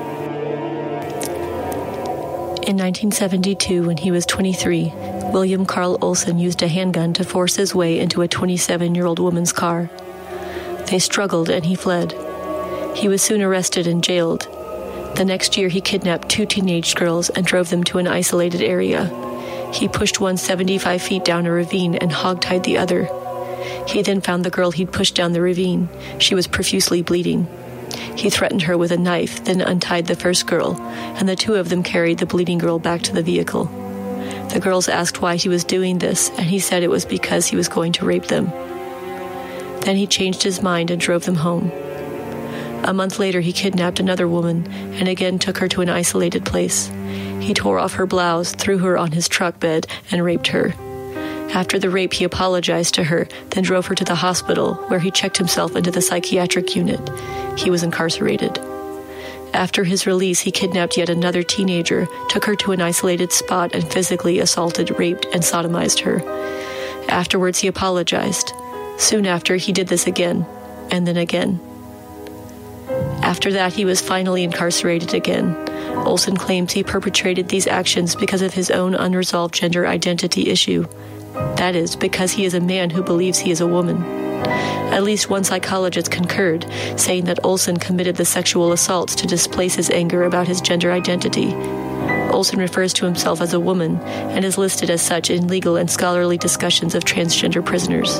In nineteen seventy-two, when he was twenty-three, William Carl Olson used a handgun to force his way into a twenty-seven-year-old woman's car. They struggled and he fled. He was soon arrested and jailed. The next year, he kidnapped two teenage girls and drove them to an isolated area. He pushed one seventy-five feet down a ravine and hogtied the other. He then found the girl he'd pushed down the ravine. She was profusely bleeding. He threatened her with a knife, then untied the first girl, and the two of them carried the bleeding girl back to the vehicle. The girls asked why he was doing this, and he said it was because he was going to rape them. Then he changed his mind and drove them home. A month later, he kidnapped another woman and again took her to an isolated place. He tore off her blouse, threw her on his truck bed, and raped her. After the rape, he apologized to her, then drove her to the hospital, where he checked himself into the psychiatric unit. He was incarcerated. After his release, he kidnapped yet another teenager, took her to an isolated spot, and physically assaulted, raped, and sodomized her. Afterwards, he apologized. Soon after, he did this again, and then again. After that, he was finally incarcerated again. Olson claims he perpetrated these actions because of his own unresolved gender identity issue. That is, because he is a man who believes he is a woman. At least one psychologist concurred, saying that Olson committed the sexual assaults to displace his anger about his gender identity. Olson refers to himself as a woman and is listed as such in legal and scholarly discussions of transgender prisoners.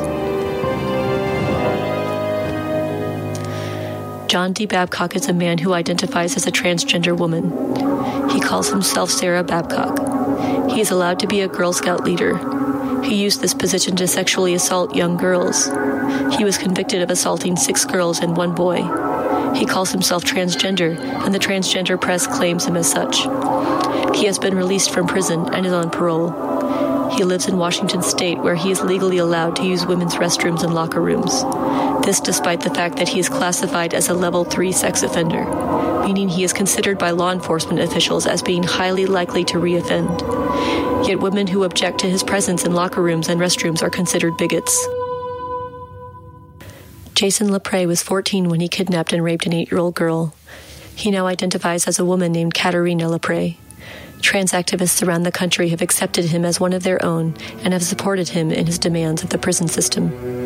John D. Babcock is a man who identifies as a transgender woman. He calls himself Sarah Babcock. He is allowed to be a Girl Scout leader. He used this position to sexually assault young girls. He was convicted of assaulting six girls and one boy. He calls himself transgender, and the transgender press claims him as such. He has been released from prison and is on parole. He lives in Washington State, where he is legally allowed to use women's restrooms and locker rooms. This despite the fact that he is classified as a level three sex offender, meaning he is considered by law enforcement officials as being highly likely to reoffend. Yet women who object to his presence in locker rooms and restrooms are considered bigots. Jason LaPrey was fourteen when he kidnapped and raped an eight-year-old girl. He now identifies as a woman named Katerina LaPrey. Trans activists around the country have accepted him as one of their own and have supported him in his demands of the prison system.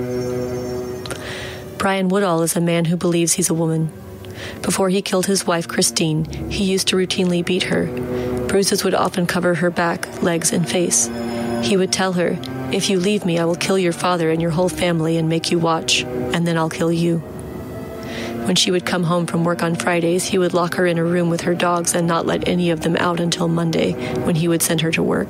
Brian Woodall is a man who believes he's a woman. Before he killed his wife, Christine, he used to routinely beat her. Bruises would often cover her back, legs, and face. He would tell her, "If you leave me, I will kill your father and your whole family and make you watch, and then I'll kill you." When she would come home from work on Fridays, he would lock her in a room with her dogs and not let any of them out until Monday, when he would send her to work.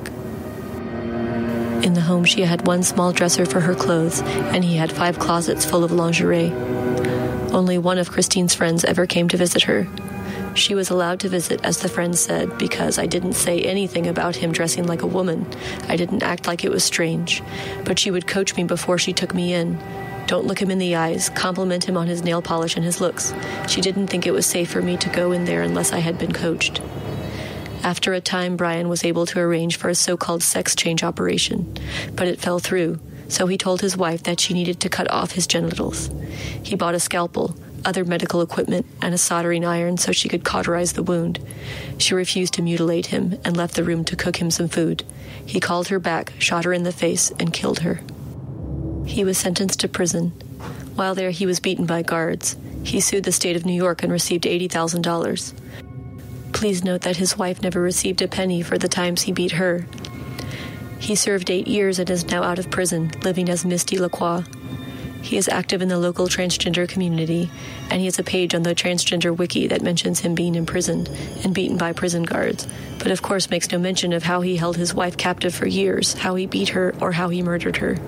In the home, she had one small dresser for her clothes, and he had five closets full of lingerie. Only one of Christine's friends ever came to visit her. She was allowed to visit, as the friend said, because I didn't say anything about him dressing like a woman. I didn't act like it was strange. But she would coach me before she took me in. Don't look him in the eyes, compliment him on his nail polish and his looks. She didn't think it was safe for me to go in there unless I had been coached. After a time, Brian was able to arrange for a so-called sex change operation, but it fell through, so he told his wife that she needed to cut off his genitals. He bought a scalpel, other medical equipment, and a soldering iron so she could cauterize the wound. She refused to mutilate him and left the room to cook him some food. He called her back, shot her in the face, and killed her. He was sentenced to prison. While there, he was beaten by guards. He sued the state of New York and received eighty thousand dollars. Please note that his wife never received a penny for the times he beat her. He served eight years and is now out of prison, living as Misty Lacroix. He is active in the local transgender community, and he has a page on the Transgender Wiki that mentions him being imprisoned and beaten by prison guards, but of course makes no mention of how he held his wife captive for years, how he beat her, or how he murdered her.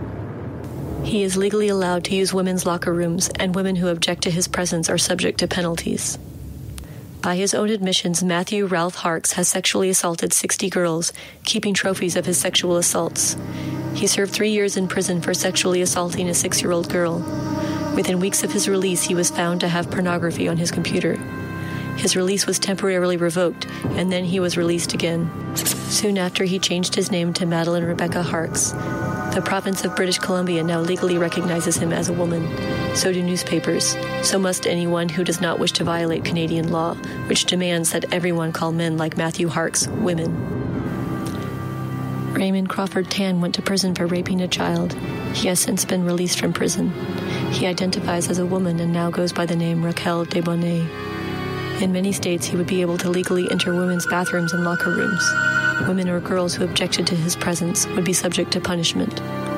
He is legally allowed to use women's locker rooms, and women who object to his presence are subject to penalties. By his own admissions, Matthew Ralph Harks has sexually assaulted sixty girls, keeping trophies of his sexual assaults. He served three years in prison for sexually assaulting a six-year-old girl. Within weeks of his release, he was found to have pornography on his computer. His release was temporarily revoked, and then he was released again. Soon after, he changed his name to Madeline Rebecca Harks. The province of British Columbia now legally recognizes him as a woman. So do newspapers. So must anyone who does not wish to violate Canadian law, which demands that everyone call men like Matthew Harks women. Raymond Crawford Tan went to prison for raping a child. He has since been released from prison. He identifies as a woman and now goes by the name Raquel Desbonnets. In many states, he would be able to legally enter women's bathrooms and locker rooms. Women or girls who objected to his presence would be subject to punishment.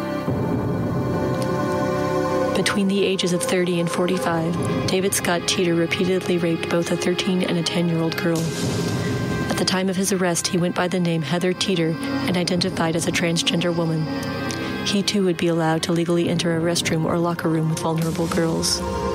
Between the ages of thirty and forty-five, David Scott Teeter repeatedly raped both a thirteen and a ten-year-old girl. At the time of his arrest, he went by the name Heather Teeter and identified as a transgender woman. He too would be allowed to legally enter a restroom or locker room with vulnerable girls.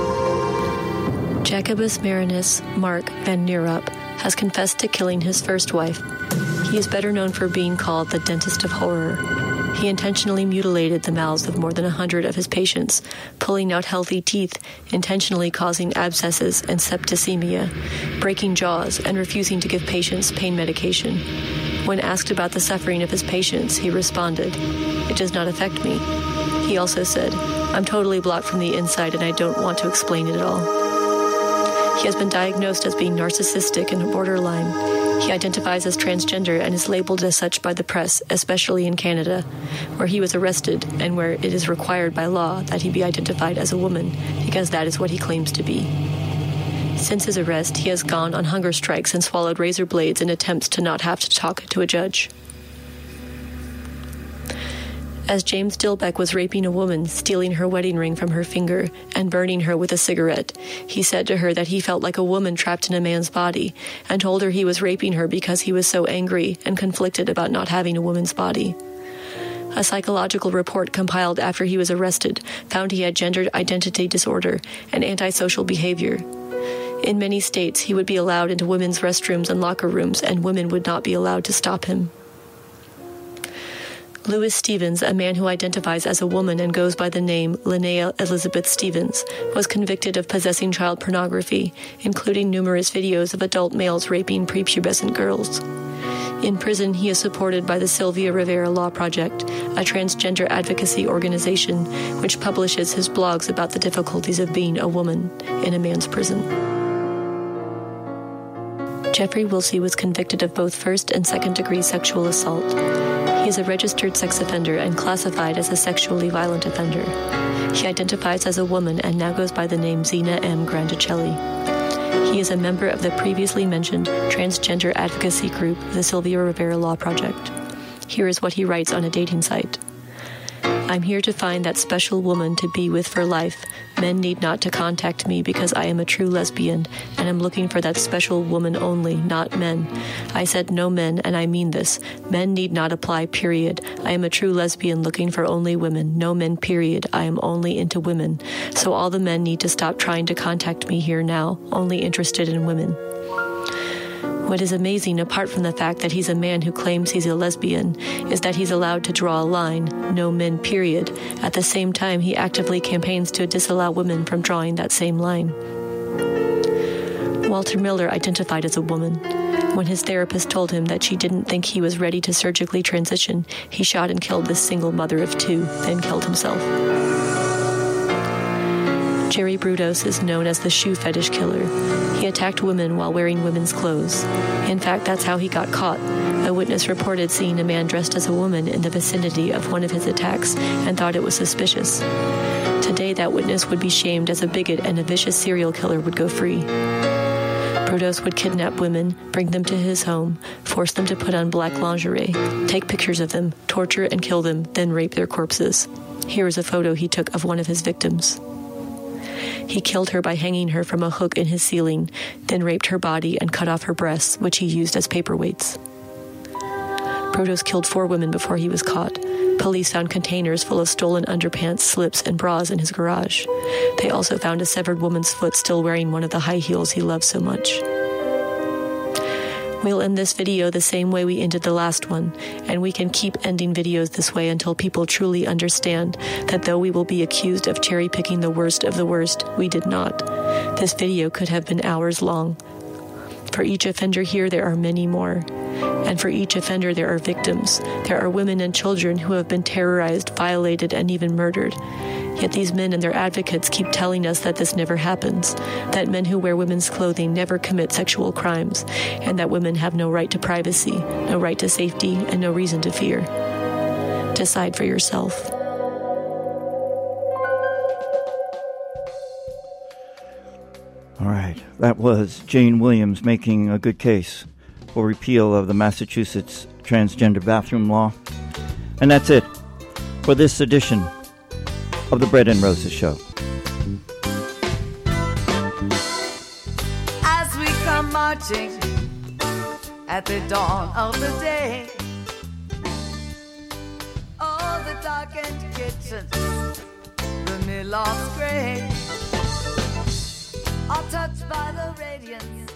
Jacobus Marinus Mark van Neerup has confessed to killing his first wife. He is better known for being called the dentist of horror. He intentionally mutilated the mouths of more than a hundred of his patients, pulling out healthy teeth, intentionally causing abscesses and septicemia, breaking jaws, and refusing to give patients pain medication. When asked about the suffering of his patients, he responded, "It does not affect me." He also said, "I'm totally blocked from the inside and I don't want to explain it at all." He has been diagnosed as being narcissistic and borderline. He identifies as transgender and is labeled as such by the press, especially in Canada, where he was arrested and where it is required by law that he be identified as a woman, because that is what he claims to be. Since his arrest, he has gone on hunger strikes and swallowed razor blades in attempts to not have to talk to a judge. As James Dilbeck was raping a woman, stealing her wedding ring from her finger, and burning her with a cigarette, he said to her that he felt like a woman trapped in a man's body, and told her he was raping her because he was so angry and conflicted about not having a woman's body. A psychological report compiled after he was arrested found he had gender identity disorder and antisocial behavior. In many states, he would be allowed into women's restrooms and locker rooms, and women would not be allowed to stop him. Louis Stevens, a man who identifies as a woman and goes by the name Linnea Elizabeth Stevens, was convicted of possessing child pornography, including numerous videos of adult males raping prepubescent girls. In prison, he is supported by the Sylvia Rivera Law Project, a transgender advocacy organization which publishes his blogs about the difficulties of being a woman in a man's prison. Jeffrey Wilsey was convicted of both first and second degree sexual assault. He is a registered sex offender and classified as a sexually violent offender. He identifies as a woman and now goes by the name Zena M. Grandicelli. He is a member of the previously mentioned transgender advocacy group, the Sylvia Rivera Law Project. Here is what he writes on a dating site. I'm here to find that special woman to be with for life. Men need not to contact me because I am a true lesbian, and I'm looking for that special woman only, not men. I said no men, and I mean this. Men need not apply, period. I am a true lesbian looking for only women. No men, period. I am only into women. So all the men need to stop trying to contact me here now, only interested in women. What is amazing, apart from the fact that he's a man who claims he's a lesbian, is that he's allowed to draw a line, no men, period. At the same time, he actively campaigns to disallow women from drawing that same line. Walter Miller identified as a woman. When his therapist told him that she didn't think he was ready to surgically transition, he shot and killed this single mother of two, then killed himself. Jerry Brudos is known as the shoe fetish killer. He attacked women while wearing women's clothes. In fact, that's how he got caught. A witness reported seeing a man dressed as a woman in the vicinity of one of his attacks and thought it was suspicious. Today, that witness would be shamed as a bigot and a vicious serial killer would go free. Brudos would kidnap women, bring them to his home, force them to put on black lingerie, take pictures of them, torture and kill them, then rape their corpses. Here is a photo he took of one of his victims. He killed her by hanging her from a hook in his ceiling, then raped her body and cut off her breasts, which he used as paperweights. Brudos killed four women before he was caught. Police found containers full of stolen underpants, slips, and bras in his garage. They also found a severed woman's foot still wearing one of the high heels he loved so much. We'll end this video the same way we ended the last one, and we can keep ending videos this way until people truly understand that though we will be accused of cherry-picking the worst of the worst, we did not. This video could have been hours long. For each offender here, there are many more. And for each offender, there are victims. There are women and children who have been terrorized, violated, and even murdered. Yet these men and their advocates keep telling us that this never happens, that men who wear women's clothing never commit sexual crimes, and that women have no right to privacy, no right to safety, and no reason to fear. Decide for yourself. All right, that was Jane Williams making a good case for repeal of the Massachusetts transgender bathroom law. And that's it for this edition of the Bread and Roses Show. As we come marching at the dawn of the day, all the darkened kitchens, the mill lofts gray, are touched by the radiance